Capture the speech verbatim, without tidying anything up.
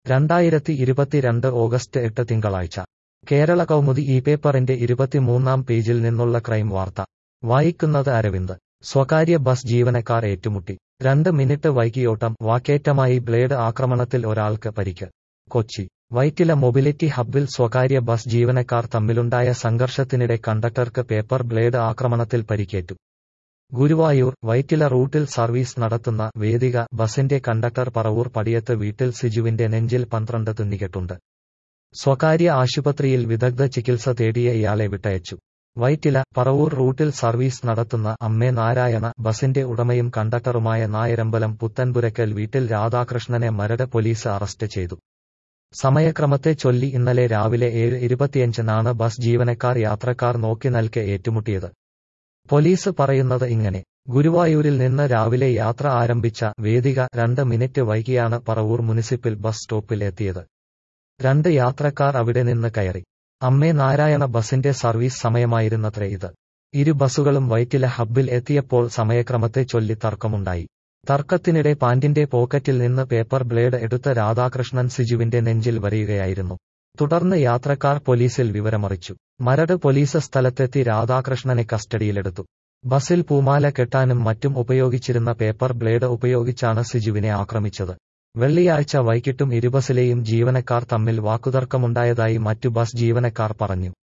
രണ്ടായിരത്തി ഇരുപത്തിരണ്ട് ഓഗസ്റ്റ് എട്ട് തിങ്കളാഴ്ച കേരള കൗമുദി ഈ പേപ്പറിന്റെ ഇരുപത്തിമൂന്നാം പേജിൽ നിന്നുള്ള ക്രൈം വാർത്ത വായിക്കുന്നത് അരവിന്ദ്. സ്വകാര്യ ബസ് ജീവനക്കാർ ഏറ്റുമുട്ടി. രണ്ട് മിനിറ്റ് വൈകിയോട്ടം വാക്കേറ്റമായി ബ്ലേഡ് ആക്രമണത്തിൽ ഒരാൾക്ക് പരിക്ക്. കൊച്ചി വൈറ്റില മൊബിലിറ്റി ഹബ്ബിൽ സ്വകാര്യ ബസ് ജീവനക്കാർ തമ്മിലുണ്ടായ സംഘർഷത്തിനിടെ കണ്ടക്ടർക്ക് പേപ്പർ ബ്ലേഡ് ആക്രമണത്തിൽ പരിക്കേറ്റു. ഗുരുവായൂർ വൈറ്റില റൂട്ടിൽ സർവീസ് നടത്തുന്ന വേദിക ബസിന്റെ കണ്ടക്ടർ പറവൂർ പടിയത്ത് വീട്ടിൽ സിജുവിന്റെ നെഞ്ചിൽ പന്ത്രണ്ട് തുന്നിക്കെട്ടുണ്ട്. സ്വകാര്യ ആശുപത്രിയിൽ വിദഗ്ധ ചികിത്സ തേടിയ ഇയാളെ വിട്ടയച്ചു. വൈറ്റില പറവൂർ റൂട്ടിൽ സർവീസ് നടത്തുന്ന അമ്മേ നാരായണ ബസിന്റെ ഉടമയും കണ്ടക്ടറുമായ നായരമ്പലം പുത്തൻപുരക്കൽ വീട്ടിൽ രാധാകൃഷ്ണനെ മരട് പോലീസ് അറസ്റ്റ് ചെയ്തു. സമയക്രമത്തെ ചൊല്ലി ഇന്നലെ രാവിലെ ഏഴ് ഇരുപത്തിയഞ്ചിനാണ് ബസ് ജീവനക്കാർ യാത്രക്കാർ നോക്കി നിൽക്കെ ഏറ്റുമുട്ടിയത്. പോലീസ് പറയുന്നത് ഇങ്ങനെ: ഗുരുവായൂരിൽ നിന്ന് രാവിലെ യാത്ര ആരംഭിച്ച വേദിക രണ്ട് മിനിറ്റ് വൈകിയാണ് പറവൂർ മുനിസിപ്പൽ ബസ് സ്റ്റോപ്പിൽ എത്തിയത്. രണ്ട് യാത്രക്കാർ അവിടെ നിന്ന് കയറി. അമ്മേ നാരായണ ബസിന്റെ സർവീസ് സമയമായിരുന്നത്രേ ഇത്. ഇരു ബസുകളും വൈറ്റില ഹബ്ബിൽ എത്തിയപ്പോൾ സമയക്രമത്തെ ചൊല്ലി തർക്കമുണ്ടായി. തർക്കത്തിനിടെ പാന്റിന്റെ പോക്കറ്റിൽ നിന്ന് പേപ്പർ ബ്ലേഡ് എടുത്ത രാധാകൃഷ്ണൻ സിജുവിന്റെ നെഞ്ചിൽ വരികയായിരുന്നു. തുടർന്ന് യാത്രക്കാർ പോലീസിൽ വിവരമറിയിച്ചു. മരട് പോലീസ് സ്ഥലത്തെത്തി രാധാകൃഷ്ണനെ കസ്റ്റഡിയിലെടുത്തു. ബസിൽ പൂമാല കെട്ടാനും മറ്റും ഉപയോഗിച്ചിരുന്ന പേപ്പർ ബ്ലേഡ് ഉപയോഗിച്ചാണ് സിജുവിനെ ആക്രമിച്ചത്. വെള്ളിയാഴ്ച വൈകിട്ടും ഇരുബസിലെയും ജീവനക്കാർ തമ്മിൽ വാക്കുതർക്കമുണ്ടായതായി മറ്റു ബസ് ജീവനക്കാർ പറഞ്ഞു.